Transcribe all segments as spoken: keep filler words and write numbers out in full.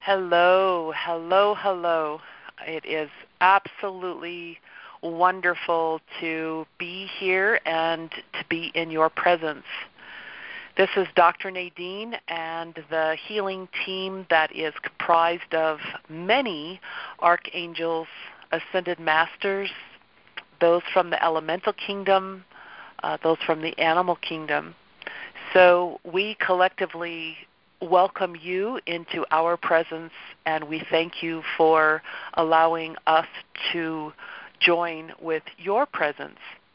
Hello, hello, hello. It is absolutely wonderful to be here and to be in your presence. This is Doctor Nadine and the healing team that is comprised of many archangels, ascended masters, those from the elemental kingdom, uh, those from the animal kingdom. So we collectively welcome you into our presence, and we thank you for allowing us to join with your presence.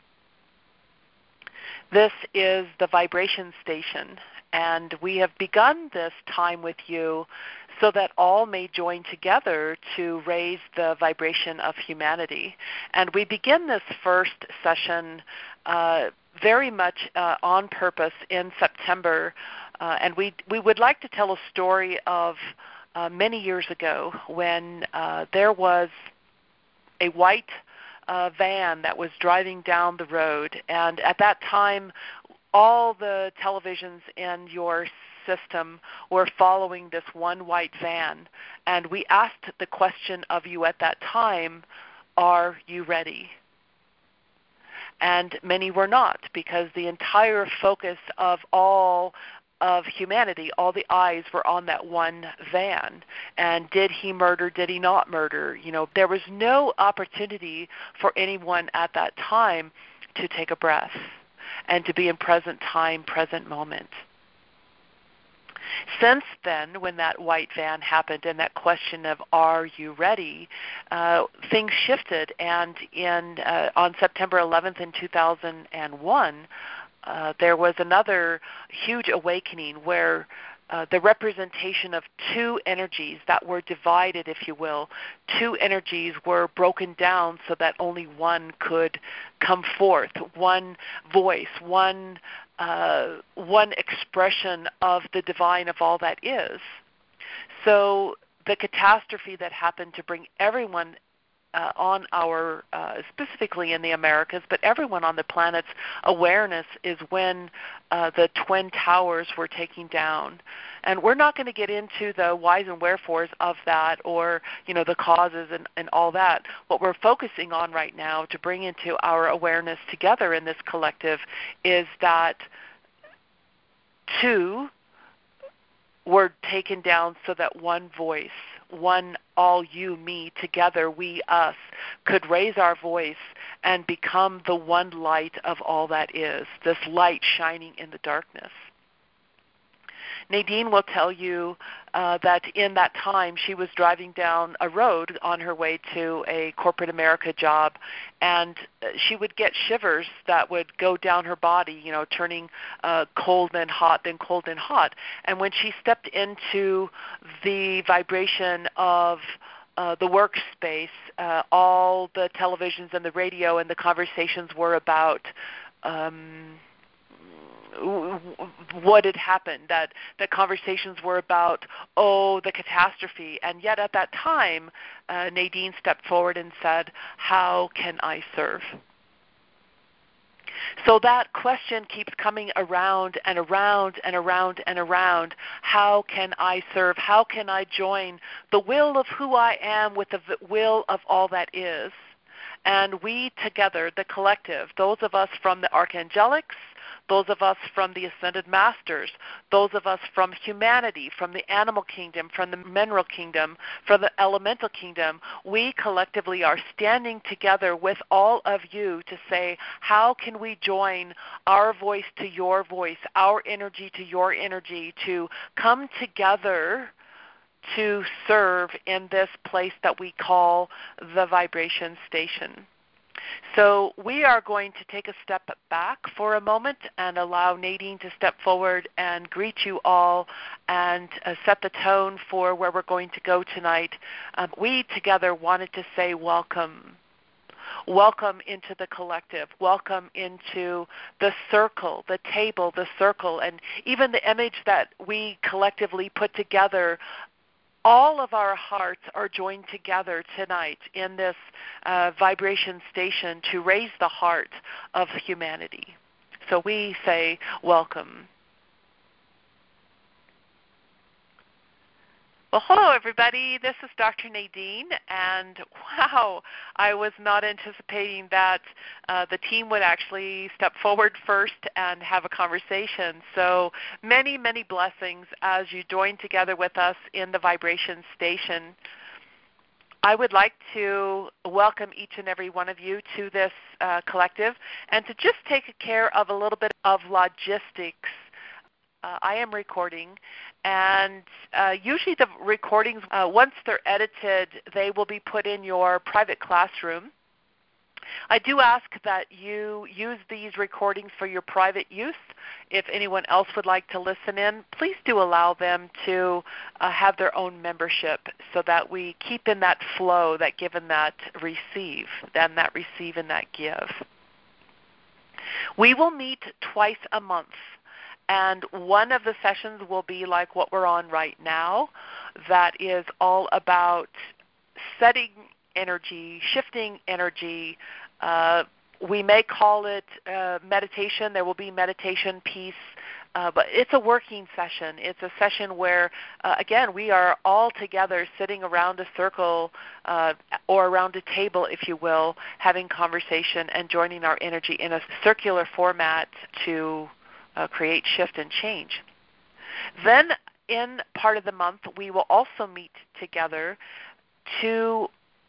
This is the vibration station, and we have begun this time with you so that all may join together to raise the vibration of humanity. And we begin this first session uh, very much uh, on purpose in September. Uh, and we we would like to tell a story of uh, many years ago when uh, there was a white uh, van that was driving down the road. And at that time, all the televisions in your system were following this one white van. And we asked the question of you at that time, are you ready? And many were not, because the entire focus of all of humanity, all the eyes were on that one van. And did he murder, did he not murder? You know, there was no opportunity for anyone at that time to take a breath and to be in present time, present moment. Since then, when that white van happened and that question of are you ready, uh, things shifted. And in uh, on September eleventh in two thousand one, uh, there was another huge awakening where uh, the representation of two energies that were divided, if you will, two energies were broken down so that only one could come forth, one voice, one Uh, one expression of the divine of all that is. So the catastrophe that happened to bring everyone uh, on our, uh, specifically in the Americas, but everyone on the planet's awareness is when uh, the Twin Towers were taken down. And we're not going to get into the whys and wherefores of that, or you know the causes and, and all that. What we're focusing on right now to bring into our awareness together in this collective is that two were taken down so that one voice, one all you, me, together, we, us, could raise our voice and become the one light of all that is, this light shining in the darkness. Nadine will tell you uh, that in that time she was driving down a road on her way to a corporate America job, and she would get shivers that would go down her body, you know, turning uh, cold then hot, then cold then hot. And when she stepped into the vibration of Uh, the workspace, uh, all the televisions and the radio and the conversations were about um, what had happened, that, that conversations were about, oh, the catastrophe. And yet at that time, uh, Nadine stepped forward and said, how can I serve? So that question keeps coming around and around and around and around. How can I serve? How can I join the will of who I am with the will of all that is? And we together, the collective, those of us from the archangelics, those of us from the ascended masters, those of us from humanity, from the animal kingdom, from the mineral kingdom, from the elemental kingdom, we collectively are standing together with all of you to say, how can we join our voice to your voice, our energy to your energy, to come together to serve in this place that we call the vibration station. So we are going to take a step back for a moment and allow Nadine to step forward and greet you all and uh, set the tone for where we're going to go tonight. Um, we together wanted to say welcome. Welcome into the collective. Welcome into the circle, the table, the circle, and even the image that we collectively put together. All of our hearts are joined together tonight in this uh, vibration station to raise the heart of humanity. So we say welcome. Well, hello, everybody. This is Doctor Nadine, and wow, I was not anticipating that uh, the team would actually step forward first and have a conversation. So many, many blessings as you join together with us in the Vibration Station. I would like to welcome each and every one of you to this uh, collective and to just take care of a little bit of logistics. Uh, I am recording, and uh, usually the recordings, uh, once they're edited, they will be put in your private classroom. I do ask that you use these recordings for your private use. If anyone else would like to listen in, please do allow them to uh, have their own membership so that we keep in that flow, that give and that receive, and that receive and that give. We will meet twice a month. And one of the sessions will be like what we're on right now, that is all about setting energy, shifting energy. Uh, we may call it uh, meditation. There will be meditation piece, uh, but it's a working session. It's a session where, uh, again, we are all together sitting around a circle uh, or around a table, if you will, having conversation and joining our energy in a circular format to Uh, create shift and change. Then in part of the month, we will also meet together to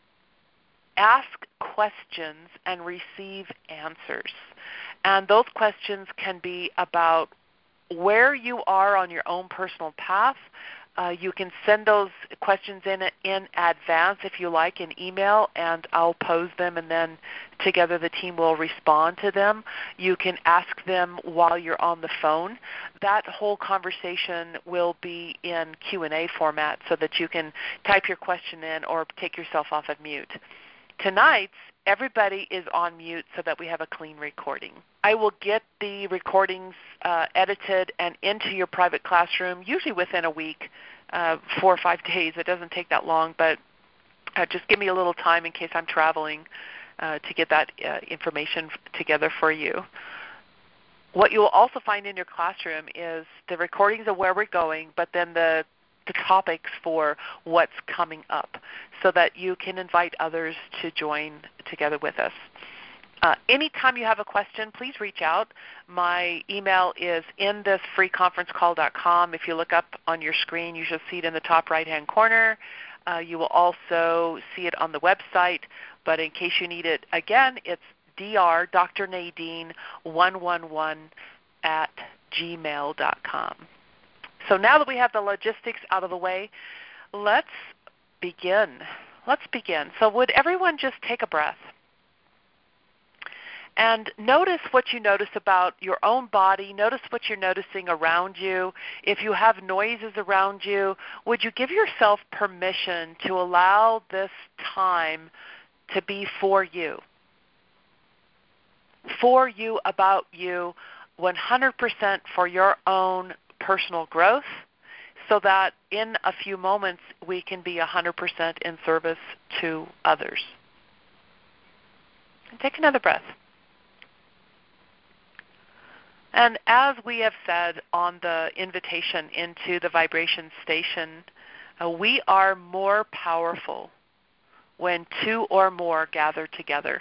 ask questions and receive answers. And those questions can be about where you are on your own personal path. Uh, you can send those questions in in advance if you like in email, and I'll pose them, and then together the team will respond to them. You can ask them while you're on the phone. That whole conversation will be in Q and A format so that you can type your question in or take yourself off of mute. Tonight's everybody is on mute so that we have a clean recording. I will get the recordings uh, edited and into your private classroom, usually within a week, uh, four or five days. It doesn't take that long, but uh, just give me a little time in case I'm traveling uh, to get that uh, information together for you. What you will also find in your classroom is the recordings of where we're going, but then the the topics for what's coming up so that you can invite others to join together with us. Uh, anytime you have a question, please reach out. My email is in this free conference call dot com. If you look up on your screen, you should see it in the top right-hand corner. Uh, you will also see it on the website, but in case you need it again, it's Dr. Dr. Nadine one one one at gmail dot com. So now that we have the logistics out of the way, let's begin. Let's begin. So would everyone just take a breath and notice what you notice about your own body. Notice what you're noticing around you. If you have noises around you, would you give yourself permission to allow this time to be for you? For you, about you, one hundred percent for your own personal growth, so that in a few moments we can be one hundred percent in service to others. And take another breath. And as we have said on the invitation into the vibration station, uh, we are more powerful when two or more gather together.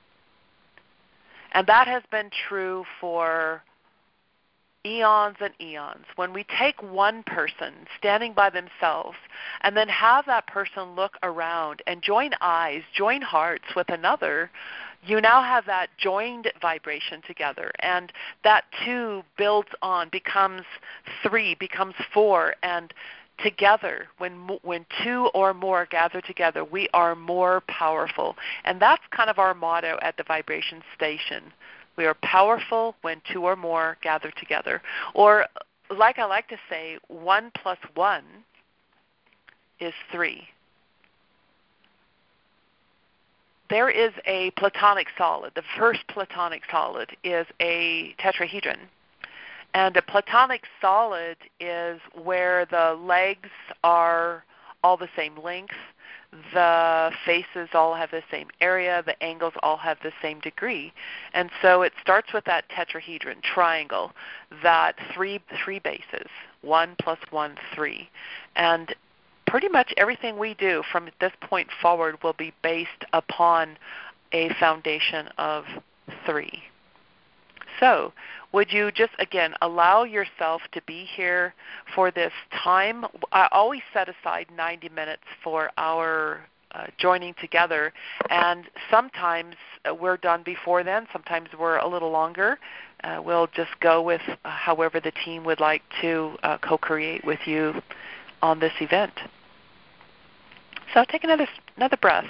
And that has been true for eons and eons. When we take one person standing by themselves and then have that person look around and join eyes, join hearts with another, you now have that joined vibration together. And that two builds on, becomes three, becomes four, and together, when when two or more gather together, we are more powerful. And that's kind of our motto at the Vibration Station. We are powerful when two or more gather together. Or, like I like to say, one plus one is three. There is a platonic solid. The first platonic solid is a tetrahedron. And a platonic solid is where the legs are all the same length, the faces all have the same area, the angles all have the same degree. And so it starts with that tetrahedron, triangle, that three three bases, one plus one, three. And pretty much everything we do from this point forward will be based upon a foundation of three. So would you just, again, allow yourself to be here for this time? I always set aside ninety minutes for our uh, joining together, and sometimes uh, we're done before then. Sometimes we're a little longer. Uh, we'll just go with uh, however the team would like to uh, co-create with you on this event. So take another another breath.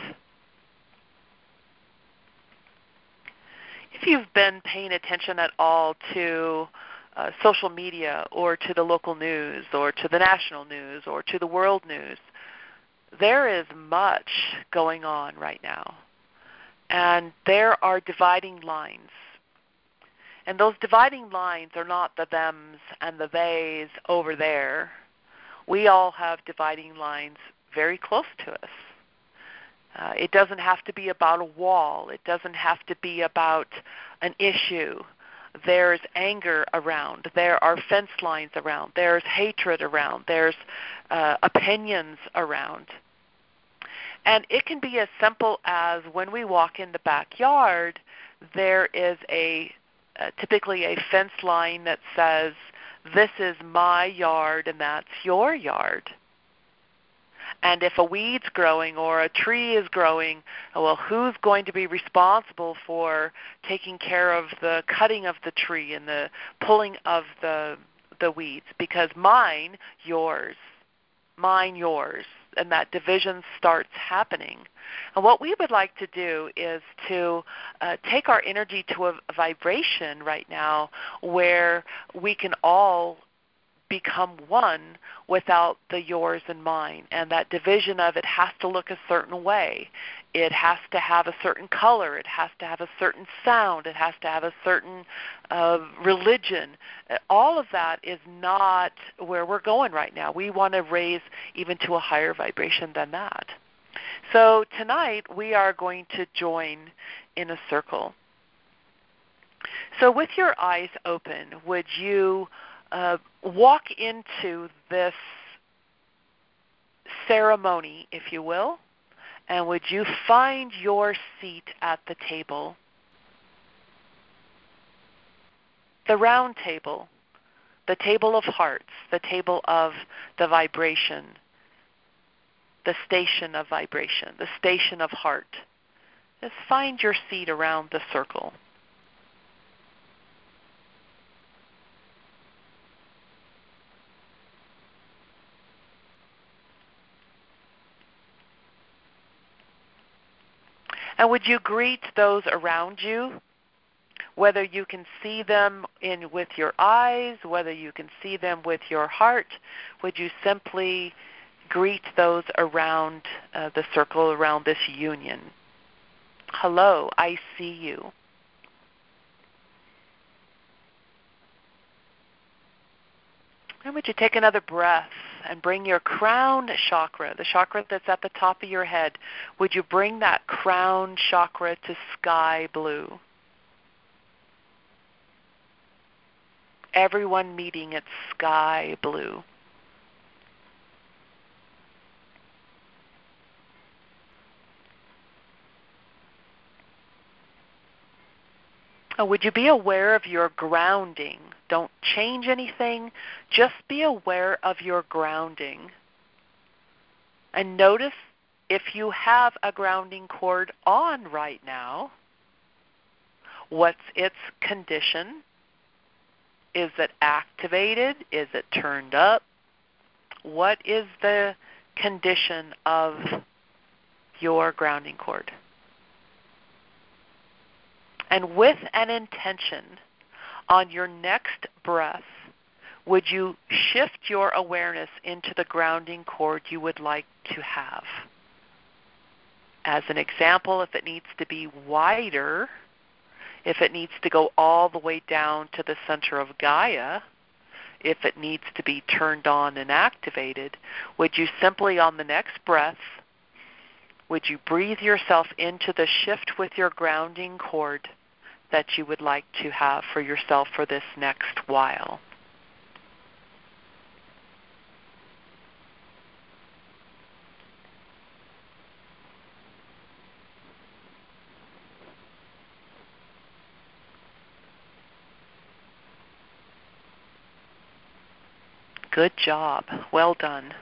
If you've been paying attention at all to uh, social media or to the local news or to the national news or to the world news, there is much going on right now. And there are dividing lines. And those dividing lines are not the thems and the theys over there. We all have dividing lines very close to us. Uh, it doesn't have to be about a wall. It doesn't have to be about an issue. There's anger around. There are fence lines around. There's hatred around. There's uh, opinions around. And it can be as simple as when we walk in the backyard, there is a uh, typically a fence line that says, this is my yard and that's your yard. And if a weed's growing or a tree is growing, well, who's going to be responsible for taking care of the cutting of the tree and the pulling of the the weeds? Because mine, yours, mine, yours, and that division starts happening. And what we would like to do is to uh, take our energy to a, a vibration right now where we can all become one without the yours and mine. And that division of it has to look a certain way. It has to have a certain color. It has to have a certain sound. It has to have a certain uh, religion. All of that is not where we're going right now. We want to raise even to a higher vibration than that. So tonight we are going to join in a circle. So with your eyes open, would you Uh, walk into this ceremony, if you will, and would you find your seat at the table? The round table, the table of hearts, the table of the vibration, the station of vibration, the station of heart. Just find your seat around the circle. And would you greet those around you, whether you can see them in with your eyes, whether you can see them with your heart? Would you simply greet those around uh, the circle, around this union? Hello, I see you. And would you take another breath and bring your crown chakra, the chakra that's at the top of your head, would you bring that crown chakra to sky blue? Everyone meeting at sky blue. Oh, would you be aware of your grounding? Don't change anything. Just be aware of your grounding. And notice if you have a grounding cord on right now, what's its condition? Is it activated? Is it turned up? What is the condition of your grounding cord? And with an intention, on your next breath, would you shift your awareness into the grounding cord you would like to have? As an example, if it needs to be wider, if it needs to go all the way down to the center of Gaia, if it needs to be turned on and activated, would you simply on the next breath, would you breathe yourself into the shift with your grounding cord that you would like to have for yourself for this next while? Good job. Well done.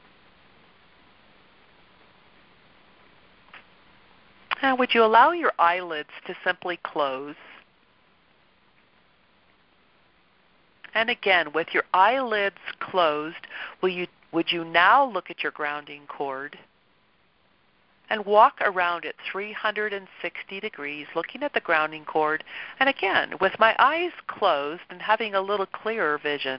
Now, would you allow your eyelids to simply close? And again, with your eyelids closed, will you, would you now look at your grounding cord and walk around it three hundred sixty degrees, looking at the grounding cord. And again, with my eyes closed and having a little clearer vision,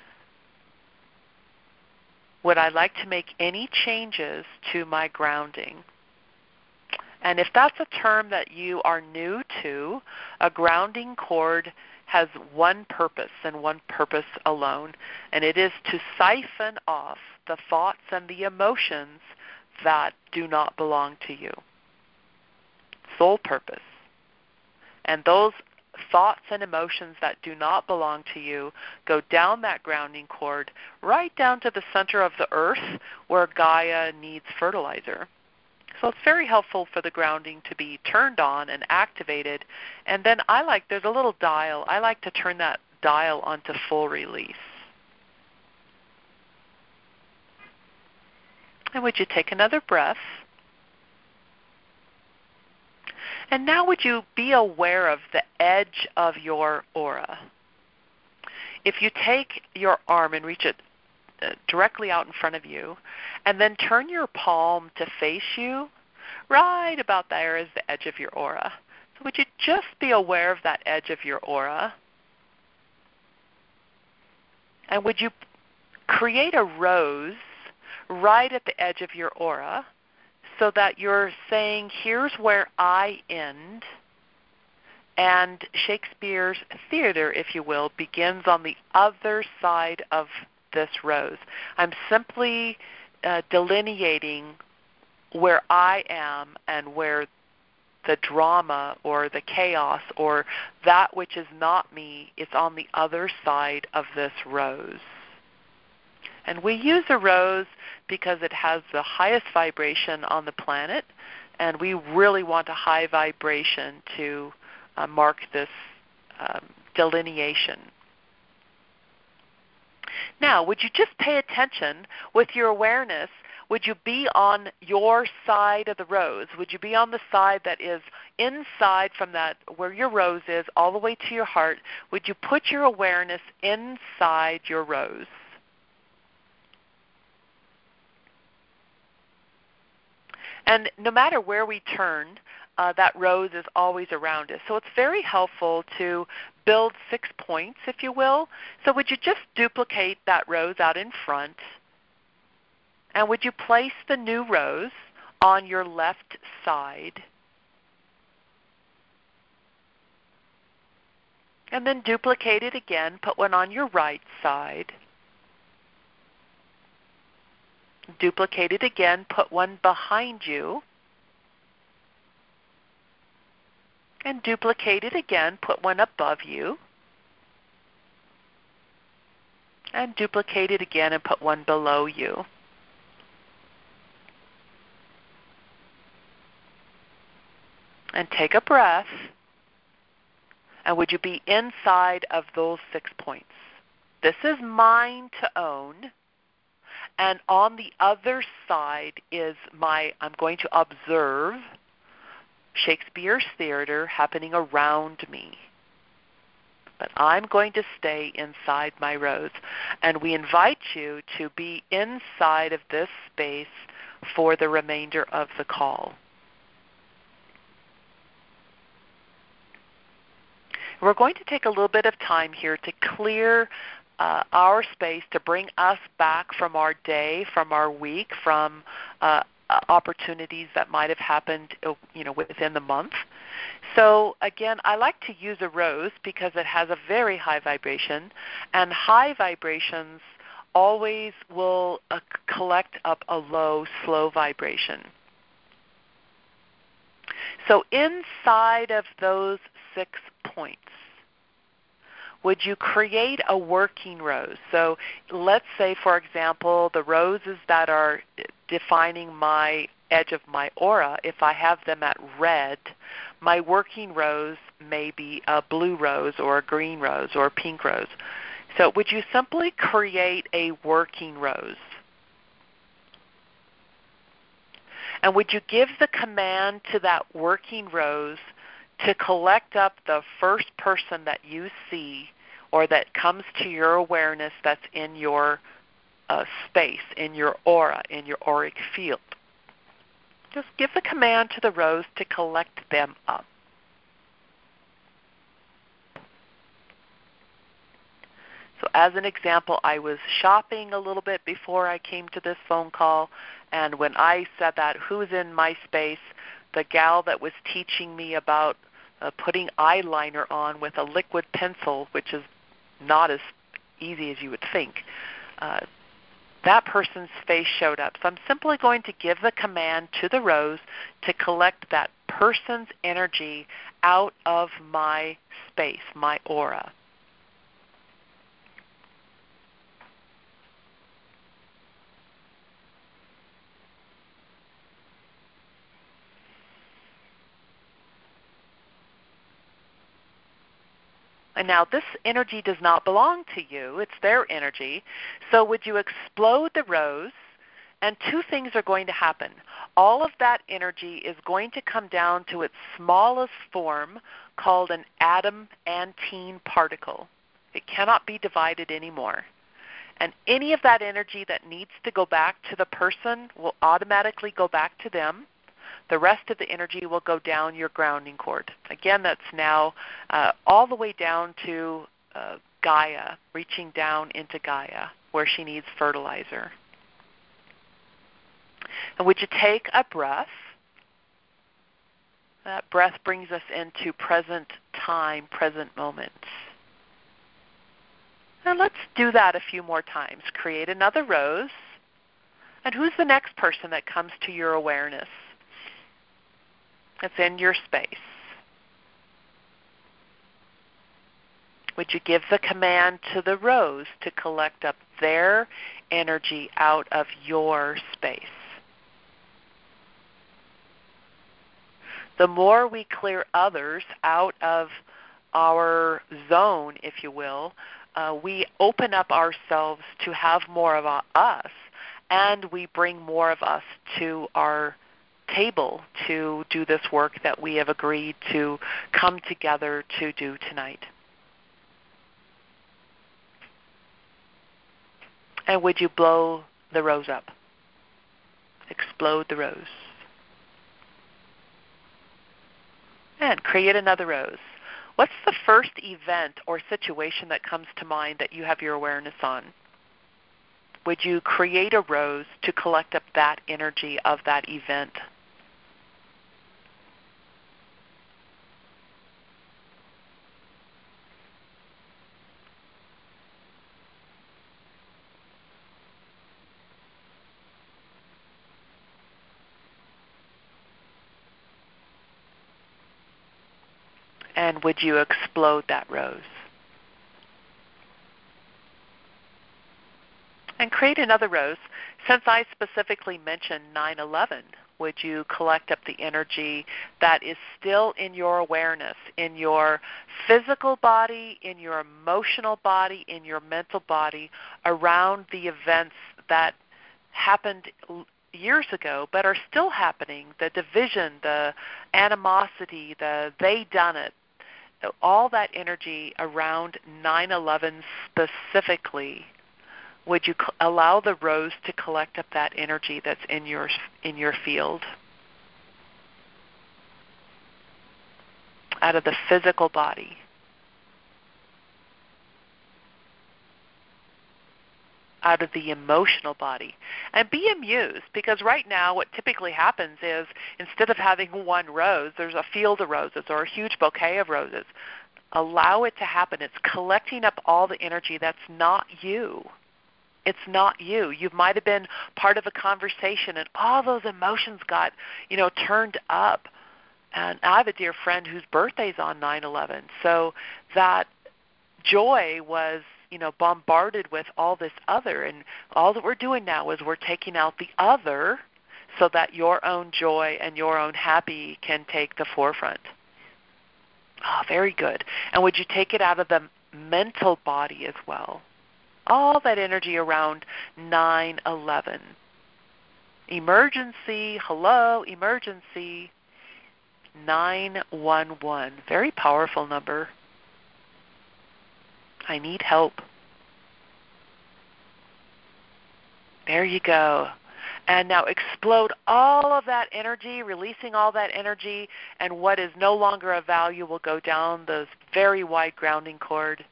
would I like to make any changes to my grounding? And if that's a term that you are new to, a grounding cord has one purpose and one purpose alone, and it is to siphon off the thoughts and the emotions that do not belong to you. Sole purpose. And those thoughts and emotions that do not belong to you go down that grounding cord right down to the center of the earth where Gaia needs fertilizer. So it's very helpful for the grounding to be turned on and activated. And then I like, there's a little dial, I like to turn that dial onto full release. And would you take another breath? And now would you be aware of the edge of your aura? If you take your arm and reach it directly out in front of you, and then turn your palm to face you, right about there is the edge of your aura. So would you just be aware of that edge of your aura? And would you create a rose right at the edge of your aura so that you're saying, here's where I end, and Shakespeare's theater, if you will, begins on the other side of this rose. I'm simply uh, delineating where I am and where the drama or the chaos or that which is not me is on the other side of this rose. And we use a rose because it has the highest vibration on the planet, and we really want a high vibration to uh, mark this um, delineation. Now, would you just pay attention with your awareness? Would you be on your side of the rose? Would you be on the side that is inside from that, where your rose is, all the way to your heart? Would you put your awareness inside your rose? And no matter where we turn, uh, that rose is always around us. So it's very helpful to build six points, if you will. So would you just duplicate that rose out in front? And would you place the new rose on your left side? And then duplicate it again, put one on your right side. Duplicate it again, put one behind you. And duplicate it again, put one above you. And duplicate it again and put one below you. And take a breath. And would you be inside of those six points? This is mine to own. And on the other side is my, I'm going to observe Shakespeare's theater happening around me. But I'm going to stay inside my rose. And we invite you to be inside of this space for the remainder of the call. We're going to take a little bit of time here to clear uh, our space, to bring us back from our day, from our week, from uh, opportunities that might have happened, you know, within the month. So again, I like to use a rose because it has a very high vibration, and high vibrations always will uh, collect up a low, slow vibration. So inside of those six points, would you create a working rose? So let's say, for example, the roses that are defining my edge of my aura, if I have them at red, my working rose may be a blue rose or a green rose or a pink rose. So would you simply create a working rose? And would you give the command to that working rose to collect up the first person that you see or that comes to your awareness that's in your uh, space, in your aura, in your auric field? Just give the command to the rose to collect them up. So as an example, I was shopping a little bit before I came to this phone call, and when I said that, who's in my space, the gal that was teaching me about uh, putting eyeliner on with a liquid pencil, which is not as easy as you would think, uh, that person's face showed up. So I'm simply going to give the command to the rose to collect that person's energy out of my space, my aura. And now this energy does not belong to you. It's their energy. So would you explode the rose? And two things are going to happen. All of that energy is going to come down to its smallest form called an adamantine particle. It cannot be divided anymore. And any of that energy that needs to go back to the person will automatically go back to them. The rest of the energy will go down your grounding cord. Again, that's now uh, all the way down to uh, Gaia, reaching down into Gaia, where she needs fertilizer. And would you take a breath? That breath brings us into present time, present moment. And let's do that a few more times. Create another rose. And who's the next person that comes to your awareness? It's in your space. Would you give the command to the rose to collect up their energy out of your space? The more we clear others out of our zone, if you will, uh, we open up ourselves to have more of a, us, and we bring more of us to our table to do this work that we have agreed to come together to do tonight. And would you blow the rose up? Explode the rose. And create another rose. What's the first event or situation that comes to mind that you have your awareness on? Would you create a rose to collect up that energy of that event? And would you explode that rose? And create another rose. Since I specifically mentioned nine eleven, would you collect up the energy that is still in your awareness, in your physical body, in your emotional body, in your mental body, around the events that happened years ago but are still happening, the division, the animosity, the they done it, all that energy around nine eleven specifically? Would you allow the rose to collect up that energy that's in your in your field? Out of the physical body. Out of the emotional body. And be amused, because right now what typically happens is instead of having one rose, there's a field of roses or a huge bouquet of roses. Allow it to happen. It's collecting up all the energy that's not you. It's not you. You might have been part of a conversation and all those emotions got, you know, turned up. And I have a dear friend whose birthday's on nine eleven. So that joy was, you know, bombarded with all this other. And all that we're doing now is we're taking out the other so that your own joy and your own happy can take the forefront. Ah, oh, very good. And would you take it out of the mental body as well. All that energy around nine eleven. Emergency, hello, emergency, nine one one. Very powerful number. I need help. There you go. And now explode all of that energy, releasing all that energy, and what is no longer of value will go down this very wide grounding cord.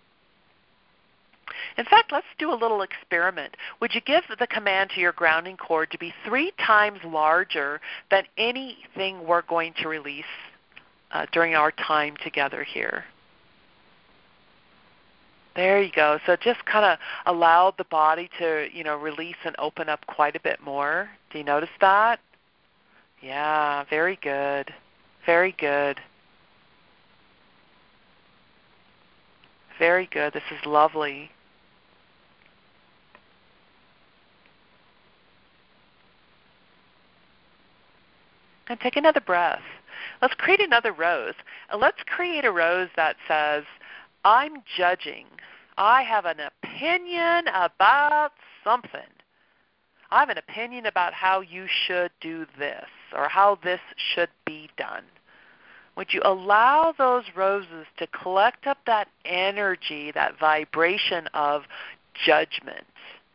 In fact, let's do a little experiment. Would you give the command to your grounding cord to be three times larger than anything we're going to release uh, during our time together here? There you go. So just kind of allow the body to, you know, release and open up quite a bit more. Do you notice that? Yeah, very good. Very good. Very good. This is lovely. And take another breath. Let's create another rose. Uh, Let's create a rose that says, I'm judging. I have an opinion about something. I have an opinion about how you should do this or how this should be done. Would you allow those roses to collect up that energy, that vibration of judgment?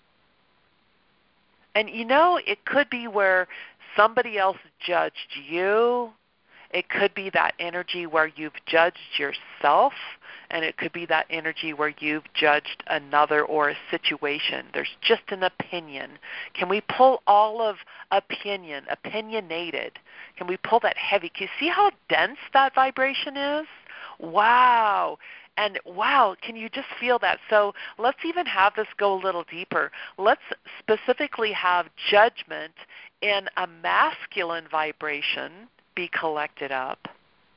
And you know, it could be where somebody else judged you. It could be that energy where you've judged yourself, and it could be that energy where you've judged another or a situation. There's just an opinion. Can we pull all of opinion, opinionated? Can we pull that heavy? Can you see how dense that vibration is? Wow. And wow, can you just feel that? So let's even have this go a little deeper. Let's specifically have judgment in a masculine vibration be collected up.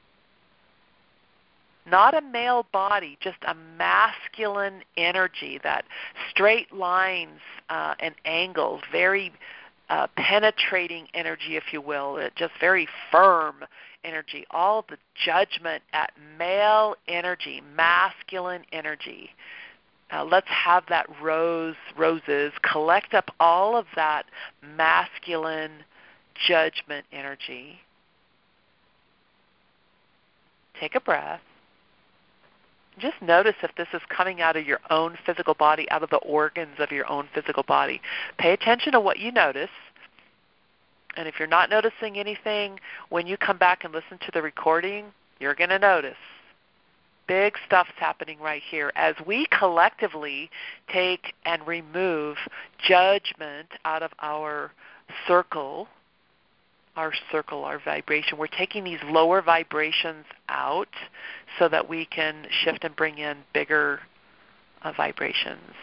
Not a male body, just a masculine energy, that straight lines uh, and angles, very uh, penetrating energy, if you will, it just very firm energy, all the judgment at male energy, masculine energy. Uh, let's have that rose, roses, collect up all of that masculine judgment energy. Take a breath. Just notice if this is coming out of your own physical body, out of the organs of your own physical body. Pay attention to what you notice. And if you're not noticing anything, when you come back and listen to the recording, you're going to notice. Big stuff's happening right here as we collectively take and remove judgment out of our circle, our circle, our vibration. We're taking these lower vibrations out so that we can shift and bring in bigger uh, vibrations.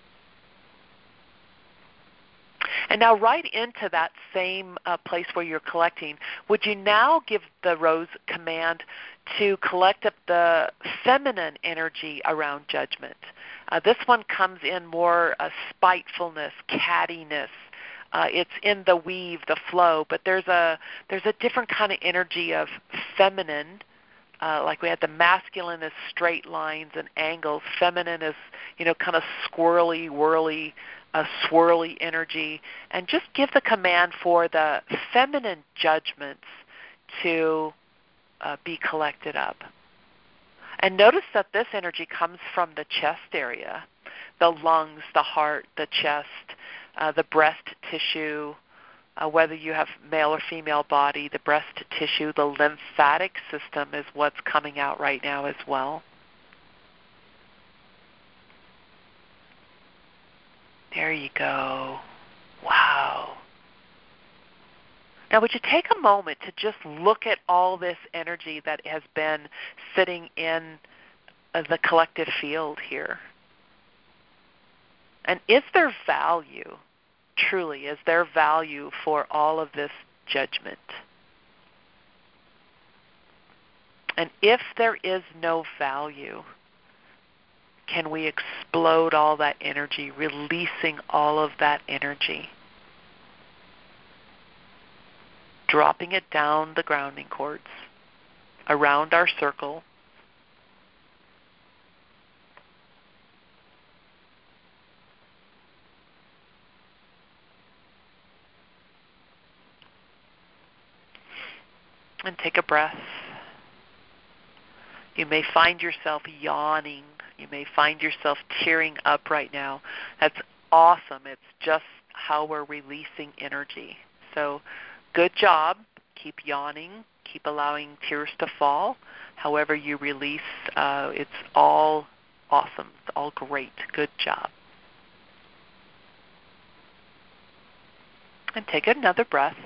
And now right into that same uh, place where you're collecting, would you now give the rose command to collect up the feminine energy around judgment? Uh, this one comes in more uh, spitefulness, cattiness. Uh, it's in the weave, the flow, but there's a there's a different kind of energy of feminine. Uh, like we had the masculine is straight lines and angles. Feminine is, you know, kind of squirrely, whirly, uh, swirly energy. And just give the command for the feminine judgments to uh, be collected up. And notice that this energy comes from the chest area, the lungs, the heart, the chest, uh, the breast tissue, Uh, whether you have male or female body, the breast tissue, the lymphatic system is what's coming out right now as well. There you go. Wow. Now would you take a moment to just look at all this energy that has been sitting in uh, the collective field here? And is there value? Truly, is there value for all of this judgment? And if there is no value, can we explode all that energy, releasing all of that energy, dropping it down the grounding cords, around our circle, And take a breath. You may find yourself yawning. You may find yourself tearing up right now. That's awesome. It's just how we're releasing energy. So good job. Keep yawning. Keep allowing tears to fall. However you release, uh, it's all awesome. It's all great. Good job. And take another breath.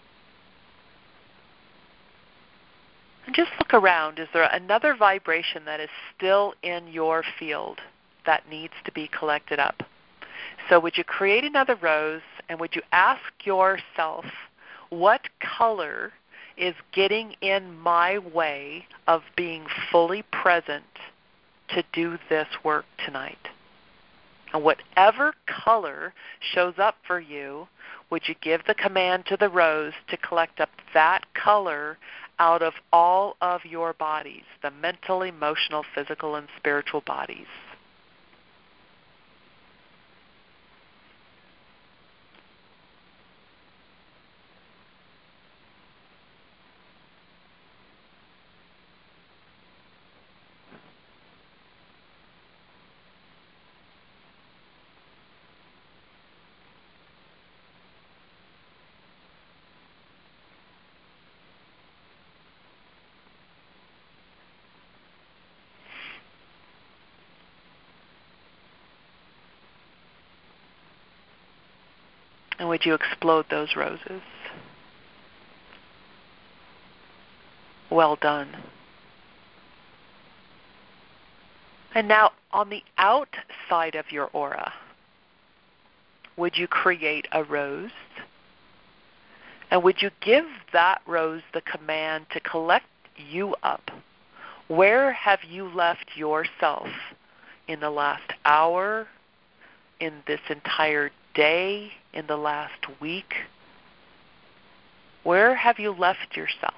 And just look around. Is there another vibration that is still in your field that needs to be collected up? So would you create another rose, and would you ask yourself, what color is getting in my way of being fully present to do this work tonight? And whatever color shows up for you, would you give the command to the rose to collect up that color out of all of your bodies, the mental, emotional, physical, and spiritual bodies? And would you explode those roses? Well done. And now on the outside of your aura, would you create a rose? And would you give that rose the command to collect you up? Where have you left yourself in the last hour, in this entire day, in the last week? Where have you left yourself?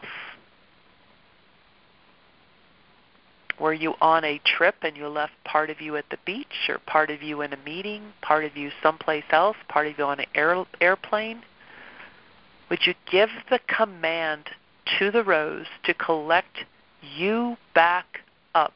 Were you on a trip and you left part of you at the beach, or part of you in a meeting, part of you someplace else, part of you on an air, airplane? Would you give the command to the rose to collect you back up?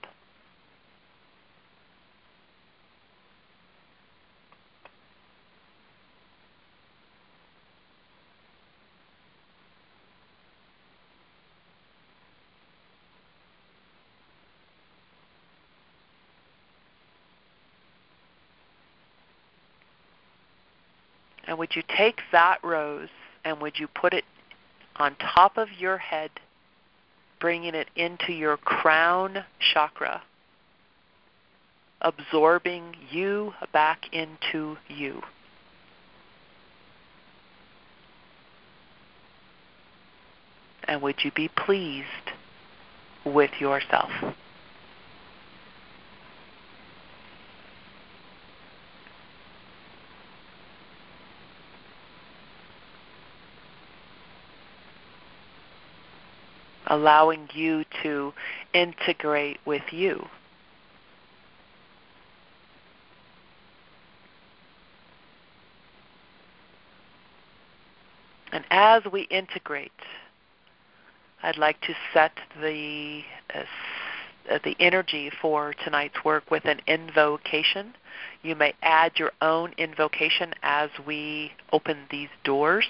And would you take that rose and would you put it on top of your head, bringing it into your crown chakra, absorbing you back into you? And would you be pleased with yourself? Allowing you to integrate with you. And as we integrate, I'd like to set the uh, the energy for tonight's work with an invocation. You may add your own invocation as we open these doors.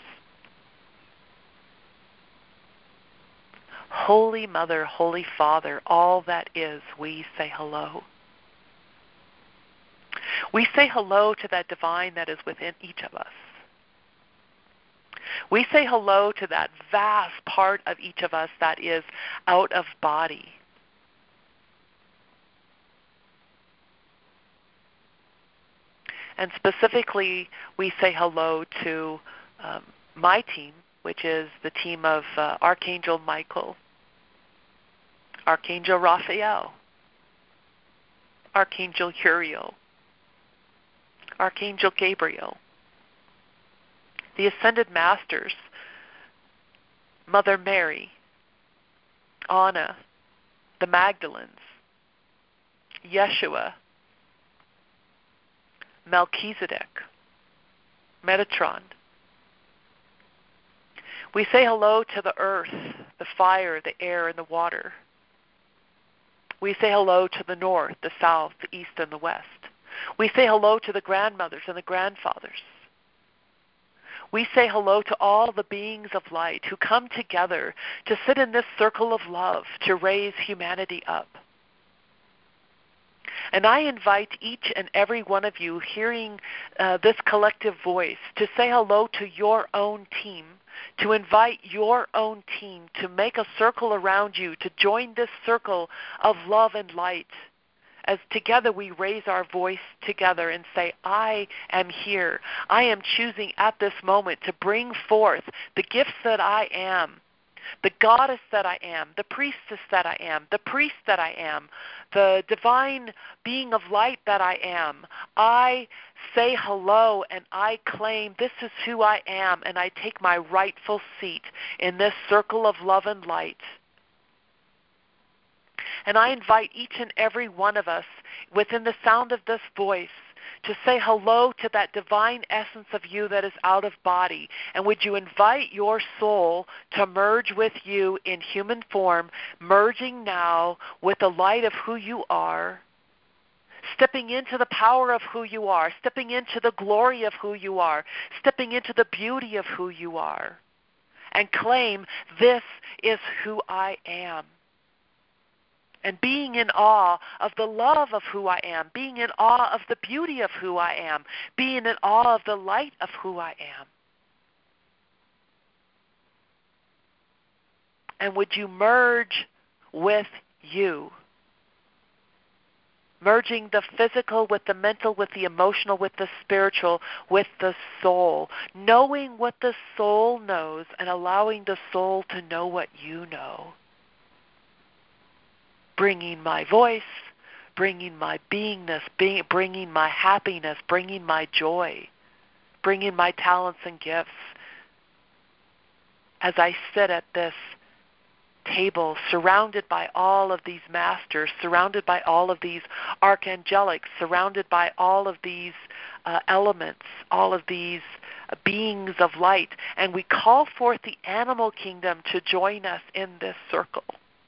Holy Mother, Holy Father, all that is, we say hello. We say hello to that divine that is within each of us. We say hello to that vast part of each of us that is out of body. And specifically, we say hello to um, my team, which is the team of uh, Archangel Michael, Archangel Raphael, Archangel Uriel, Archangel Gabriel, the Ascended Masters, Mother Mary, Anna, the Magdalens, Yeshua, Melchizedek, Metatron. We say hello to the earth, the fire, the air, and the water. We say hello to the north, the south, the east, and the west. We say hello to the grandmothers and the grandfathers. We say hello to all the beings of light who come together to sit in this circle of love to raise humanity up. And I invite each and every one of you hearing uh, this collective voice to say hello to your own team, to invite your own team to make a circle around you, to join this circle of love and light. As together we raise our voice together and say, I am here. I am choosing at this moment to bring forth the gifts that I am, the goddess that I am, the priestess that I am, the priest that I am, the divine being of light that I am. I say hello and I claim this is who I am, and I take my rightful seat in this circle of love and light. And I invite each and every one of us within the sound of this voice to say hello to that divine essence of you that is out of body. And would you invite your soul to merge with you in human form, merging now with the light of who you are, stepping into the power of who you are, stepping into the glory of who you are, stepping into the beauty of who you are, and claim, this is who I am. And being in awe of the love of who I am, being in awe of the beauty of who I am, being in awe of the light of who I am. And would you merge with you? Merging the physical with the mental, with the emotional, with the spiritual, with the soul. Knowing what the soul knows and allowing the soul to know what you know. Bringing my voice, bringing my beingness, being, bringing my happiness, bringing my joy, bringing my talents and gifts. As I sit at this table, surrounded by all of these masters, surrounded by all of these archangelics, surrounded by all of these uh, elements, all of these uh, beings of light, and we call forth the animal kingdom to join us in this circle.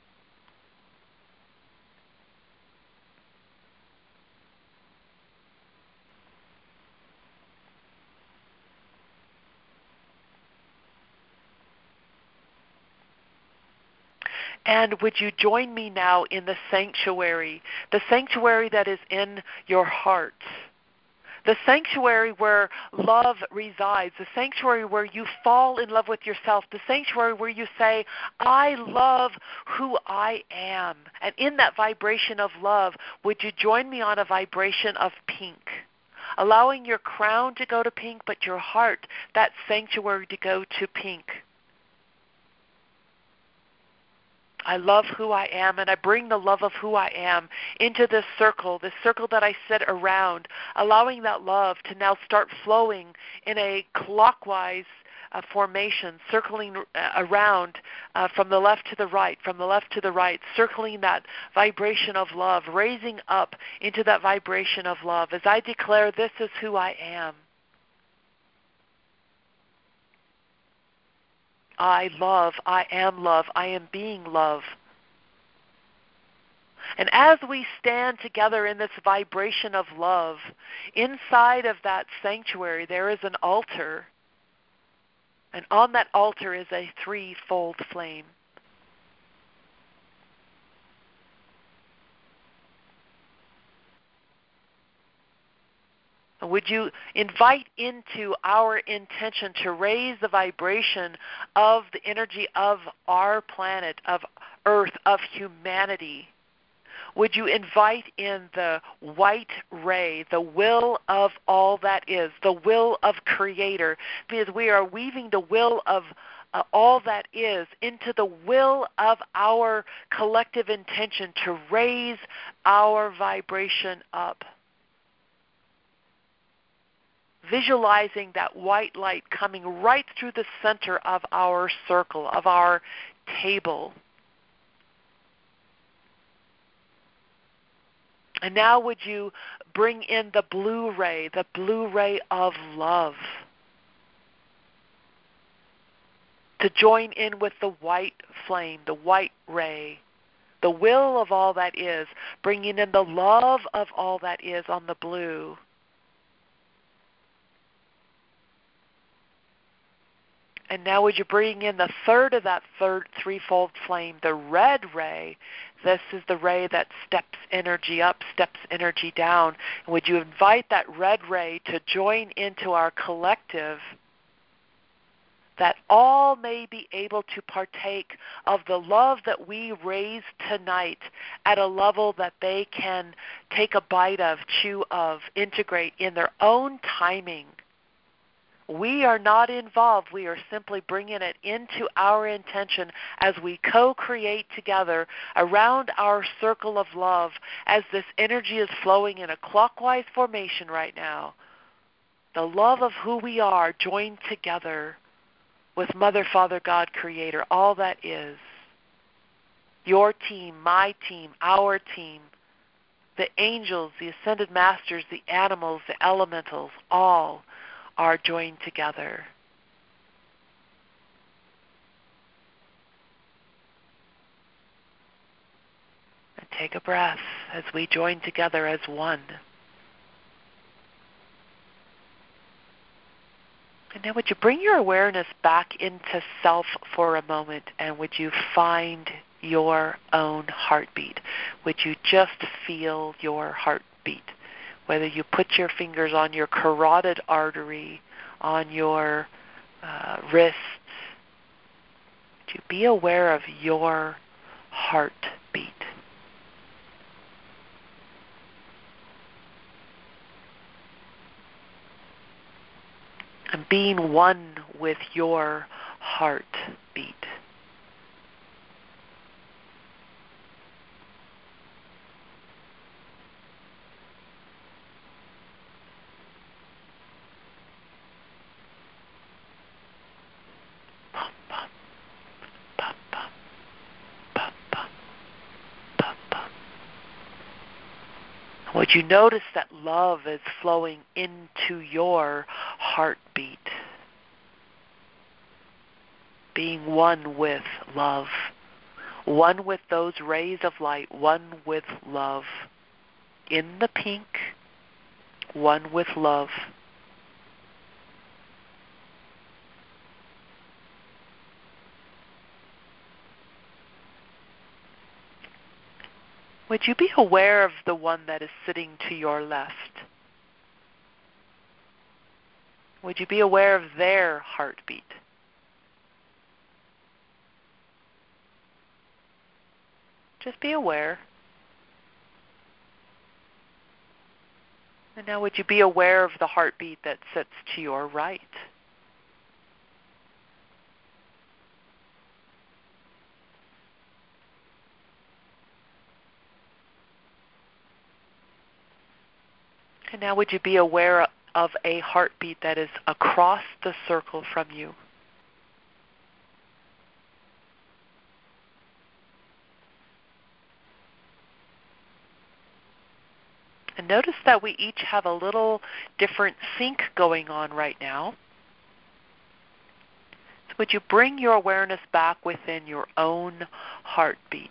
And would you join me now in the sanctuary, the sanctuary that is in your heart, the sanctuary where love resides, the sanctuary where you fall in love with yourself, the sanctuary where you say, I love who I am. And in that vibration of love, would you join me on a vibration of pink, allowing your crown to go to pink, but your heart, that sanctuary, to go to pink. I love who I am, and I bring the love of who I am into this circle, this circle that I sit around, allowing that love to now start flowing in a clockwise uh, formation, circling uh, around uh, from the left to the right, from the left to the right, circling that vibration of love, raising up into that vibration of love as I declare, this is who I am. I love, I am love, I am being love. And as we stand together in this vibration of love, inside of that sanctuary there is an altar. And on that altar is a threefold flame. Would you invite into our intention to raise the vibration of the energy of our planet, of Earth, of humanity? Would you invite in the white ray, the will of all that is, the will of Creator, because we are weaving the will of uh, all that is into the will of our collective intention to raise our vibration up. Visualizing that white light coming right through the center of our circle, of our table. And now would you bring in the blue ray, the blue ray of love, to join in with the white flame, the white ray, the will of all that is, bringing in the love of all that is on the blue. And now would you bring in the third of that third threefold flame, the red ray? This is the ray that steps energy up, steps energy down. And would you invite that red ray to join into our collective, that all may be able to partake of the love that we raise tonight at a level that they can take a bite of, chew of, integrate in their own timing. We are not involved. We are simply bringing it into our intention as we co-create together around our circle of love as this energy is flowing in a clockwise formation right now. The love of who we are joined together with Mother, Father, God, Creator, all that is. Your team, my team, our team, the angels, the ascended masters, the animals, the elementals, all are joined together. And take a breath as we join together as one. And now would you bring your awareness back into self for a moment, and would you find your own heartbeat? Would you just feel your heartbeat? Whether you put your fingers on your carotid artery, on your uh, wrists, to be aware of your heartbeat. And being one with your heartbeat. Would you notice that love is flowing into your heartbeat? Being one with love. One with those rays of light. One with love. In the pink, one with love. Would you be aware of the one that is sitting to your left? Would you be aware of their heartbeat? Just be aware. And now would you be aware of the heartbeat that sits to your right? And now would you be aware of a heartbeat that is across the circle from you? And notice that we each have a little different sync going on right now. So would you bring your awareness back within your own heartbeat?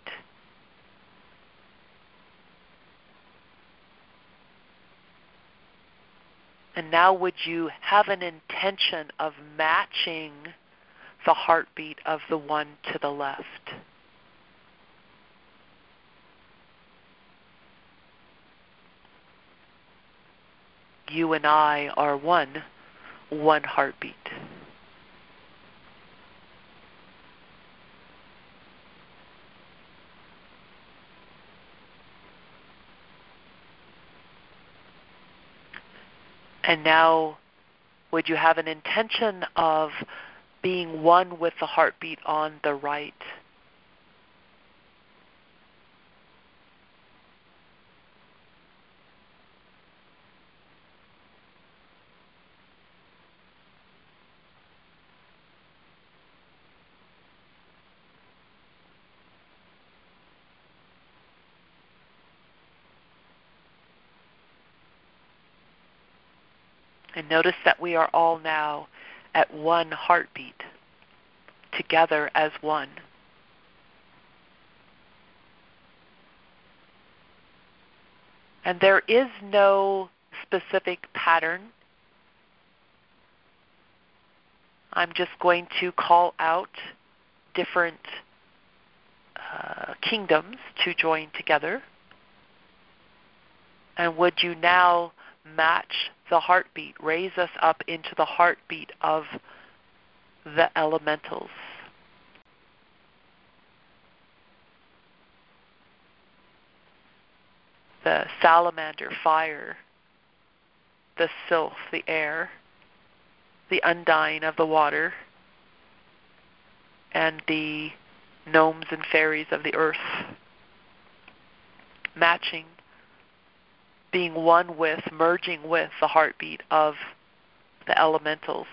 And now would you have an intention of matching the heartbeat of the one to the left? You and I are one, one heartbeat. And now, would you have an intention of being one with the heartbeat on the right? And notice that we are all now at one heartbeat. together as one. And there is no specific pattern. I'm just going to call out different uh, kingdoms to join together. And would you now match the heartbeat, raise us up into the heartbeat of the elementals? The salamander, fire, the sylph, the air, the undying of the water, and the gnomes and fairies of the earth, matching, being one with, merging with the heartbeat of the elementals.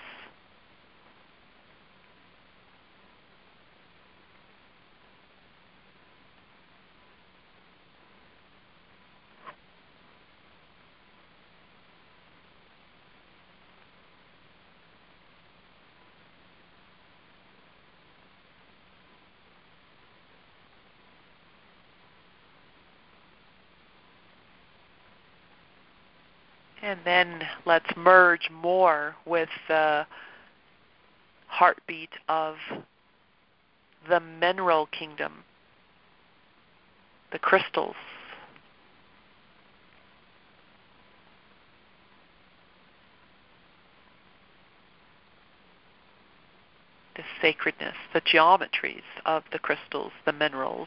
And then let's merge more with the heartbeat of the mineral kingdom, the crystals. The sacredness, the geometries of the crystals, the minerals.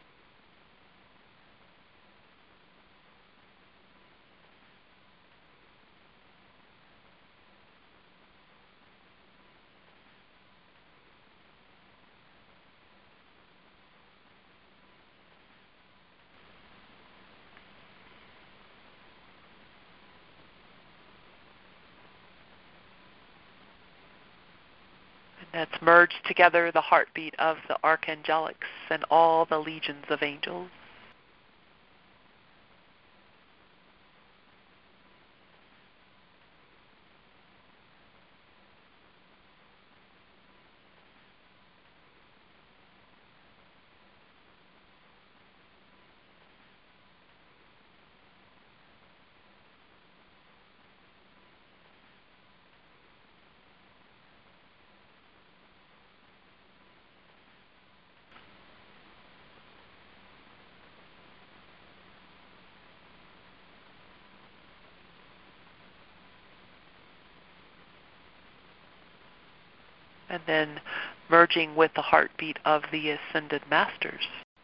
Let's merge together the heartbeat of the archangelics and all the legions of angels. And then merging with the heartbeat of the ascended masters.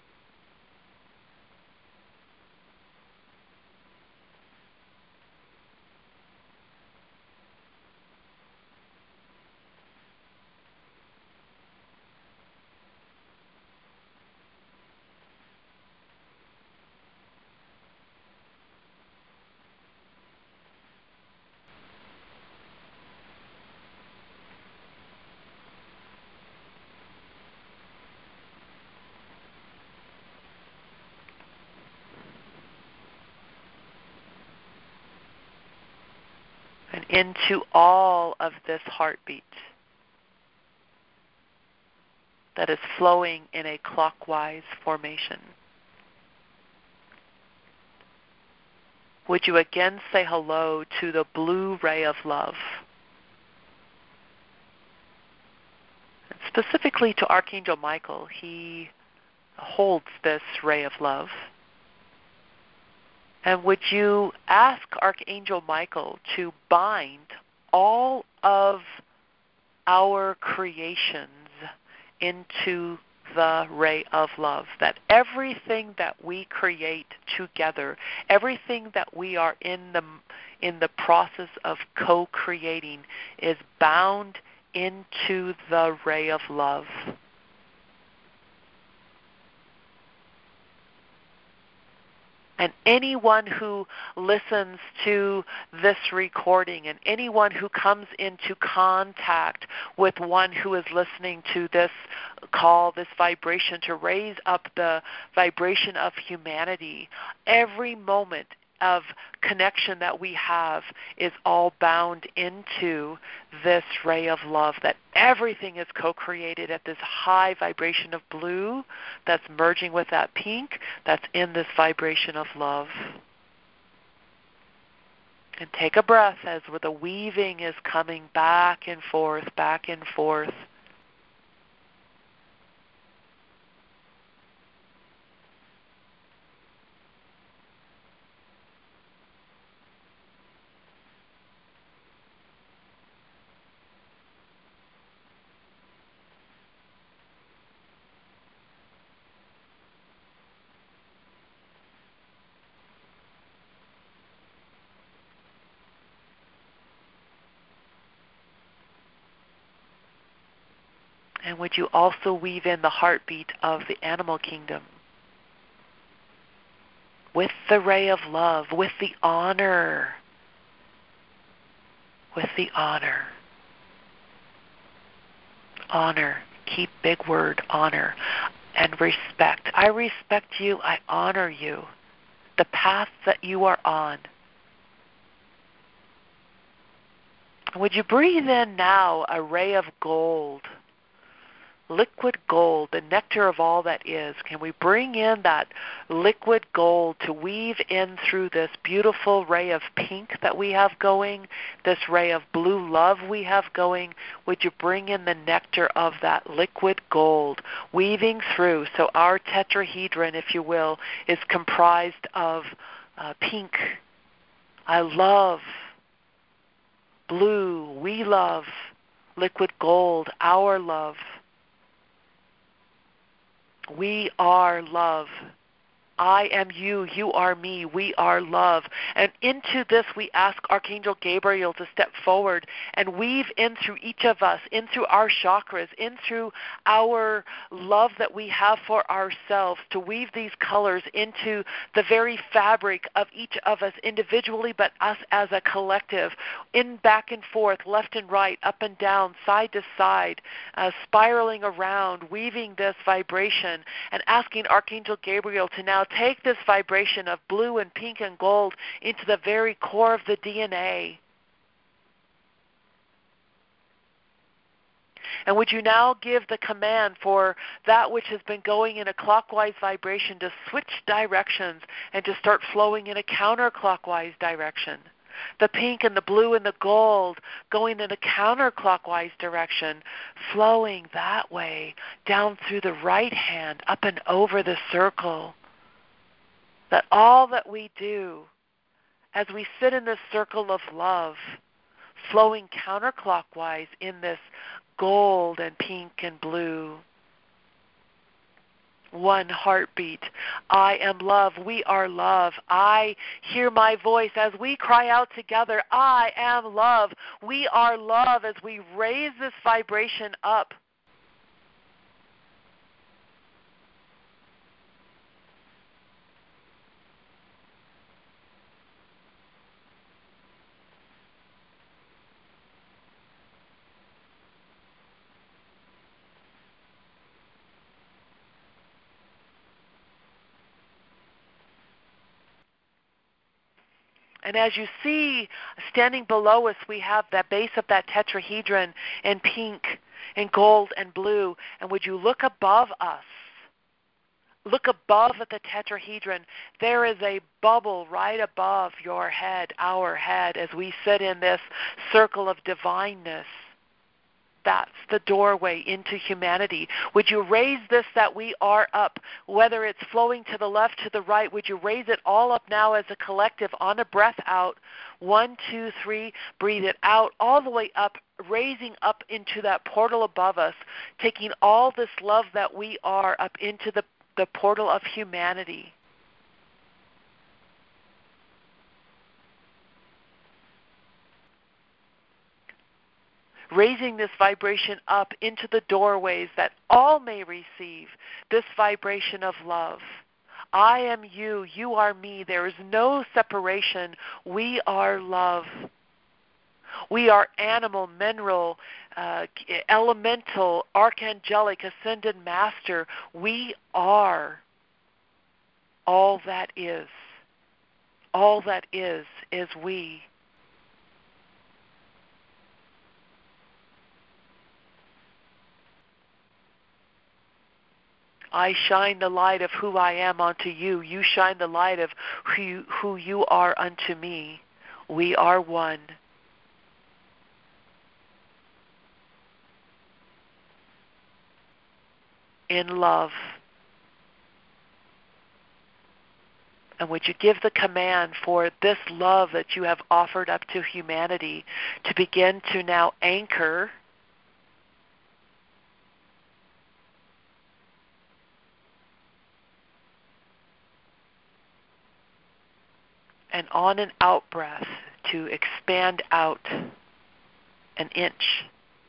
And into all of this heartbeat that is flowing in a clockwise formation. Would you again say hello to the blue ray of love? And specifically to Archangel Michael, he holds this ray of love. And would you ask Archangel Michael to bind all of our creations into the ray of love, that everything that we create together, everything that we are in the in the process of co-creating is bound into the ray of love. And anyone who listens to this recording and anyone who comes into contact with one who is listening to this call, this vibration, to raise up the vibration of humanity, every moment of connection that we have is all bound into this ray of love, that everything is co-created at this high vibration of blue that's merging with that pink that's in this vibration of love. And take a breath as the weaving is coming back and forth, back and forth. And would you also weave in the heartbeat of the animal kingdom with the ray of love, with the honor, with the honor. Honor, keep big word, honor, and respect. I respect you, I honor you, the path that you are on. Would you breathe in now a ray of gold? Liquid gold, the nectar of all that is. Can we bring in that liquid gold to weave in through this beautiful ray of pink that we have going, this ray of blue love we have going? Would you bring in the nectar of that liquid gold, weaving through? So our tetrahedron, if you will, is comprised of uh, pink. I love. Blue, we love. Liquid gold, our love. We are love. I am you, you are me, we are love. And into this we ask Archangel Gabriel to step forward and weave in through each of us, in through our chakras, in through our love that we have for ourselves, to weave these colors into the very fabric of each of us individually, but us as a collective, in back and forth, left and right, up and down, side to side, uh, spiraling around, weaving this vibration, and asking Archangel Gabriel to now take this vibration of blue and pink and gold into the very core of the D N A. And would you now give the command for that which has been going in a clockwise vibration to switch directions and to start flowing in a counterclockwise direction? The pink and the blue and the gold going in a counterclockwise direction, flowing that way down through the right hand, up and over the circle. That all that we do as we sit in this circle of love, flowing counterclockwise in this gold and pink and blue. One heartbeat. I am love. We are love. I hear my voice as we cry out together. I am love. We are love, as we raise this vibration up. And as you see, standing below us, we have that base of that tetrahedron in pink and gold and blue. And would you look above us? Look above at the tetrahedron. There is a bubble right above your head, our head, as we sit in this circle of divineness. That's the doorway into humanity. Would you raise this that we are up, whether it's flowing to the left, to the right, would you raise it all up now as a collective on a breath out? One, two, three, breathe it out all the way up, raising up into that portal above us, taking all this love that we are up into the, the portal of humanity. Raising this vibration up into the doorways that all may receive this vibration of love. I am you, you are me. There is no separation. We are love. We are animal, mineral, uh, elemental, archangelic, ascended master. We are all that is. all that is, is we. I shine the light of who I am onto you. You shine the light of who you, who you are unto me. We are one. In love. And would you give the command for this love that you have offered up to humanity to begin to now anchor and on an out breath to expand out an inch.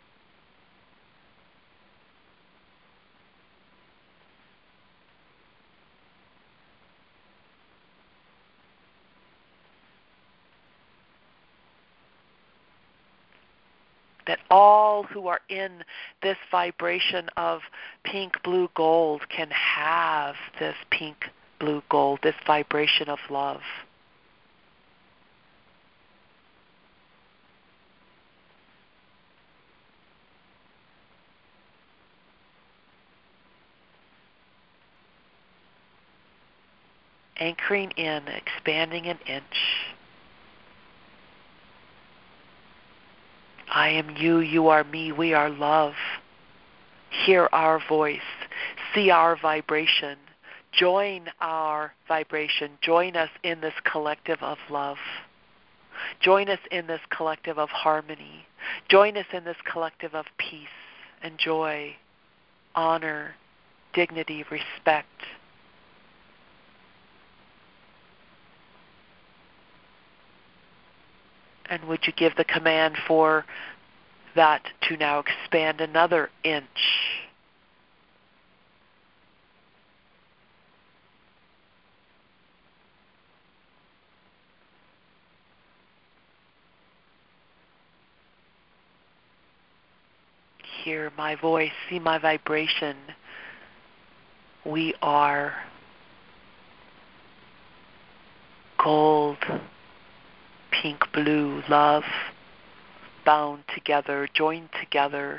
That all who are in this vibration of pink, blue, gold can have this pink, blue, gold, this vibration of love. Anchoring in, expanding an inch. I am you, you are me, we are love. Hear our voice, see our vibration, join our vibration, join us in this collective of love. Join us in this collective of harmony. Join us in this collective of peace and joy, honor, dignity, respect. And would you give the command for that to now expand another inch? Hear my voice, see my vibration. We are gold, pink, blue, love, bound together, joined together,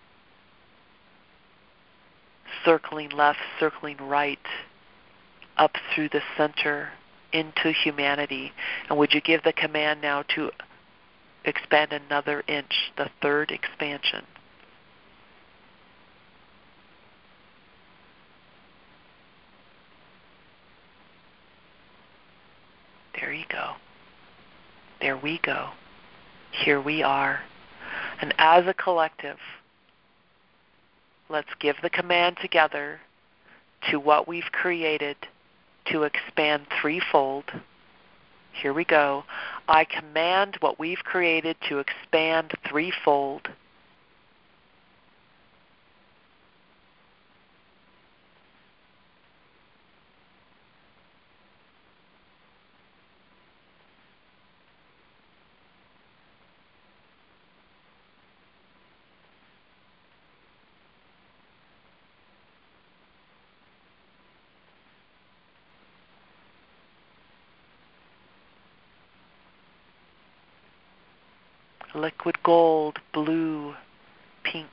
circling left, circling right, up through the center, into humanity. And would you give the command now to expand another inch, the third expansion? There you go. There we go. Here we are. And as a collective, let's give the command together to what we've created to expand threefold. Here we go. I command what we've created to expand threefold. Liquid gold, blue, pink.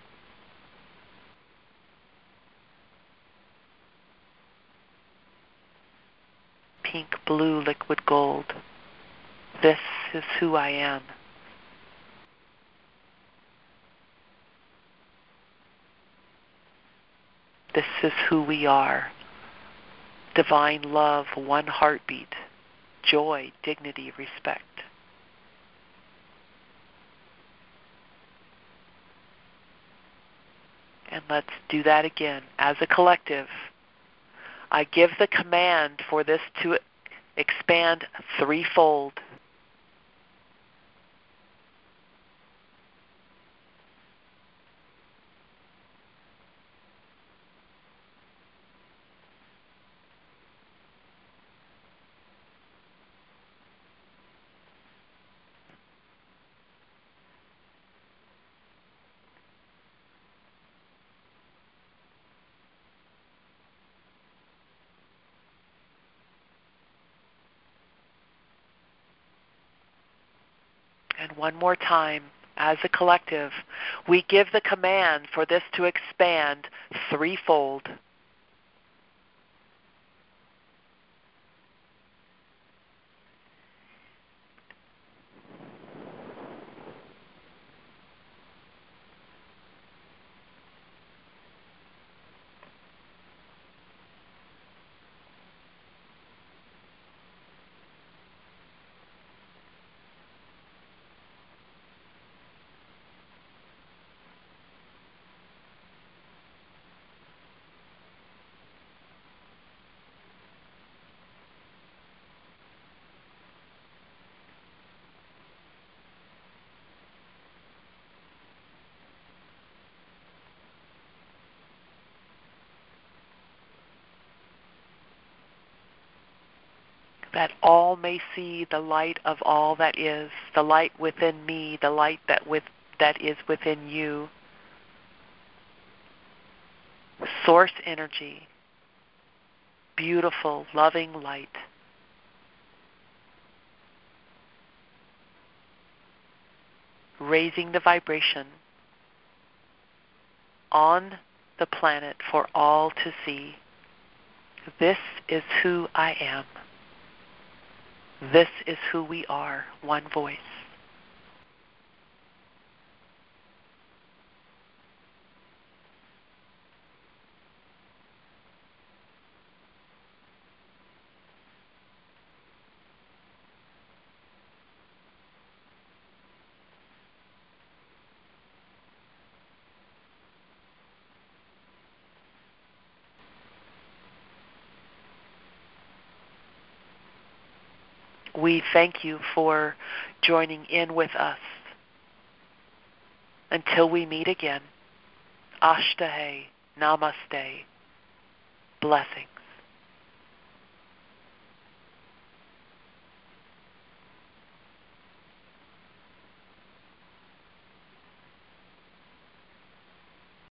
Pink, blue, liquid gold. This is who I am. This is who we are. Divine love, one heartbeat, joy, dignity, respect. And let's do that again. As a collective, I give the command for this to expand threefold. one more time, as a collective, we give the command for this to expand threefold. That all may see the light of all that is, the light within me, the light that with that is within you. Source energy, beautiful, loving light. Raising the vibration on the planet for all to see. This is who I am. This is who we are, one voice. We thank you for joining in with us. Until we meet again, Ashtahe, Namaste, blessings.